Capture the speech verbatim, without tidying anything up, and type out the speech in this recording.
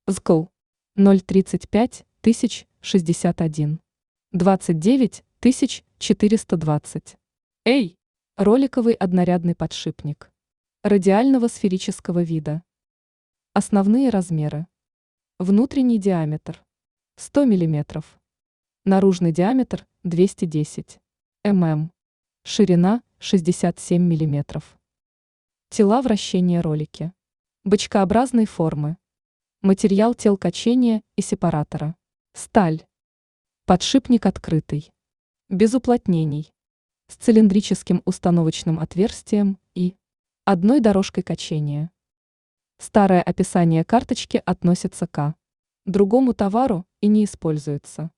ЗКЛ ноль тридцать пять тысяч шестьдесят один двадцать девять тысяч четыреста двадцать. Эй! Роликовый однорядный подшипник. Радиального сферического вида. Основные размеры. Внутренний диаметр сто миллиметров. Наружный диаметр двести десять миллиметров. Ширина шестьдесят семь миллиметров. Тела вращения ролики. Бочкообразной формы. Материал тел качения и сепаратора. Сталь. Подшипник открытый. Без уплотнений. С цилиндрическим установочным отверстием и одной дорожкой качения. Старое описание карточки относится к другому товару и не используется.